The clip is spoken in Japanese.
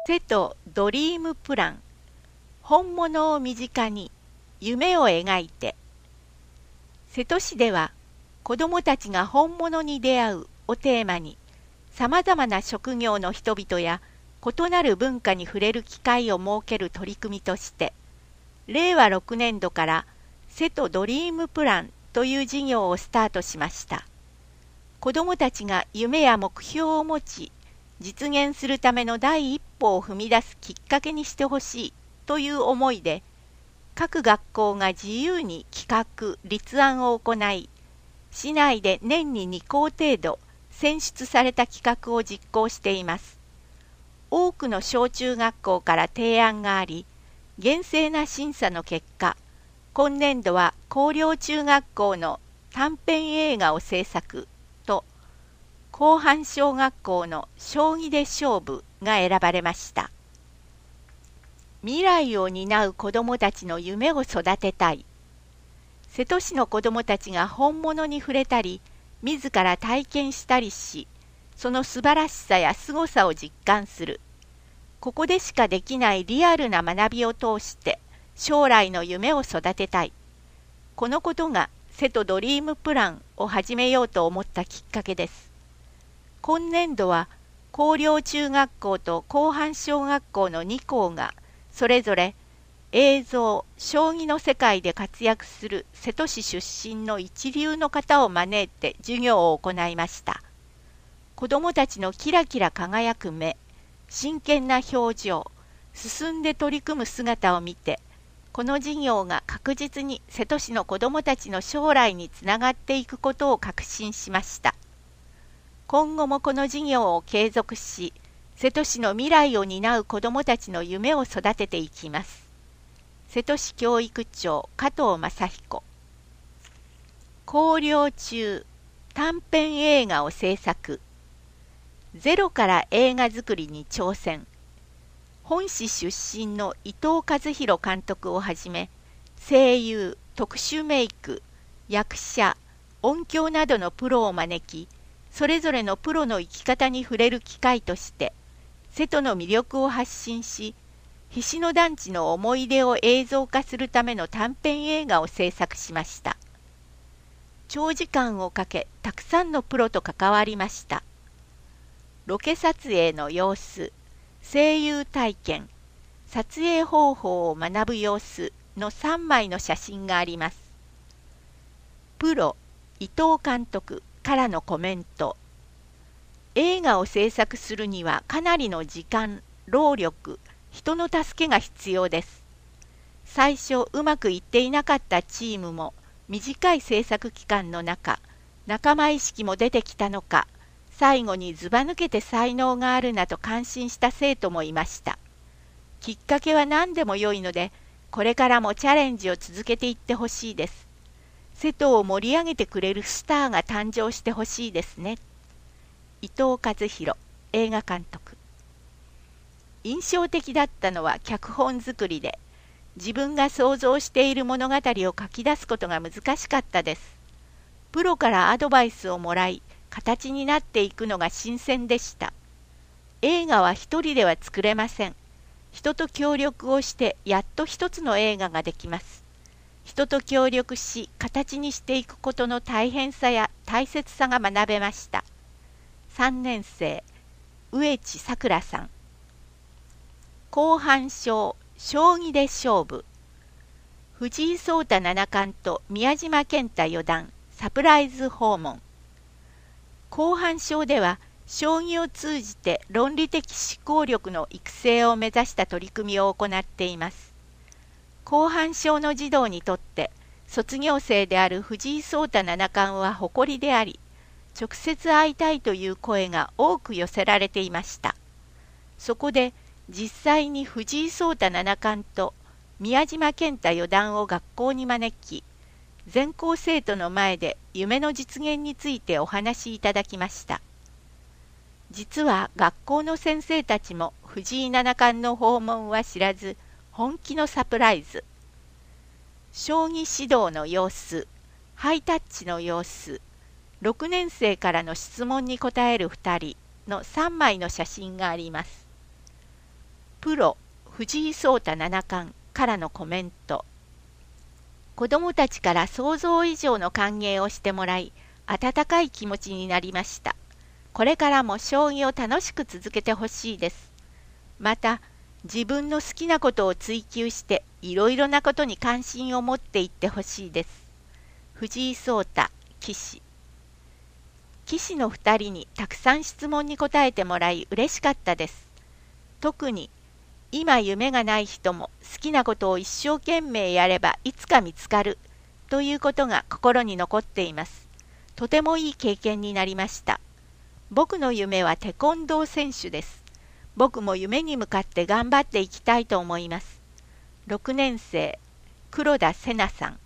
瀬戸ドリームプラン、本物を身近に夢を描いて。瀬戸市では子どもたちが本物に出会うをテーマに、さまざまな職業の人々や異なる文化に触れる機会を設ける取り組みとして、令和6年度から瀬戸ドリームプランという事業をスタートしました。子どもたちが夢や目標を持ち、実現するための第一歩を踏み出すきっかけにしてほしいという思いで、各学校が自由に企画・立案を行い、市内で年に2校程度選出された企画を実行しています。多くの小中学校から提案があり、厳正な審査の結果、今年度は広陵中学校の短編映画を制作と、広範小学校の将棋で勝負が選ばれました。未来を担う子どもたちの夢を育てたい。瀬戸市の子どもたちが本物に触れたり、自ら体験したりし、その素晴らしさや凄さを実感する。ここでしかできないリアルな学びを通して、将来の夢を育てたい。このことが瀬戸ドリームプランを始めようと思ったきっかけです。今年度は広陵中学校と広範小学校の2校がそれぞれ映像・将棋の世界で活躍する瀬戸市出身の一流の方を招いて授業を行いました。子どもたちのキラキラ輝く目、真剣な表情、進んで取り組む姿を見て、この授業が確実に瀬戸市の子どもたちの将来につながっていくことを確信しました。今後もこの授業を継続し、瀬戸市の未来を担う子どもたちの夢を育てていきます。瀬戸市教育長加藤正彦。広陵中短編映画を制作。ゼロから映画作りに挑戦。本市出身の伊藤和弘監督をはじめ、声優、特殊メイク、役者、音響などのプロを招き、それぞれのプロの生き方に触れる機会として、瀬戸の魅力を発信し、菱野団地の思い出を映像化するための短編映画を制作しました。長時間をかけ、たくさんのプロと関わりました。ロケ撮影の様子、声優体験、撮影方法を学ぶ様子の3枚の写真があります。プロ、伊藤監督からのコメント。映画を制作するにはかなりの時間、労力、人の助けが必要です。最初うまくいっていなかったチームも短い制作期間の中、仲間意識も出てきたのか、最後にずば抜けて才能があるなと感心した生徒もいました。きっかけは何でもよいので、これからもチャレンジを続けていってほしいです。瀬戸を盛り上げてくれるスターが誕生してほしいですね。伊藤和弘、映画監督。印象的だったのは脚本作りで、自分が想像している物語を書き出すことが難しかったです。プロからアドバイスをもらい、形になっていくのが新鮮でした。映画は一人では作れません。人と協力をしてやっと一つの映画ができます。人と協力し形にしていくことの大変さや大切さが学べました。3年生、上地さくらさん。広範小将棋で勝負。藤井聡太七冠と宮島健太四段サプライズ訪問。広範小では将棋を通じて論理的思考力の育成を目指した取り組みを行っています。広範小の児童にとって卒業生である藤井聡太七冠は誇りであり、直接会いたいという声が多く寄せられていました。そこで実際に藤井聡太七冠と宮島健太四段を学校に招き、全校生徒の前で夢の実現についてお話しいただきました。実は学校の先生たちも藤井七冠の訪問は知らず、本気のサプライズ。将棋指導の様子、ハイタッチの様子、6年生からの質問に答える2人の3枚の写真があります。 プロ藤井聡太七冠からのコメント。子どもたちから想像以上の歓迎をしてもらい、温かい気持ちになりました。これからも将棋を楽しく続けてほしいです。また、自分の好きなことを追求して、いろいろなことに関心を持っていってほしいです。藤井聡太、棋士。棋士の2人にたくさん質問に答えてもらい嬉しかったです。特に、今夢がない人も好きなことを一生懸命やればいつか見つかるということが心に残っています。とてもいい経験になりました。僕の夢はテコンドー選手です。僕も夢に向かって頑張っていきたいと思います。6年生、黒田瀬那さん。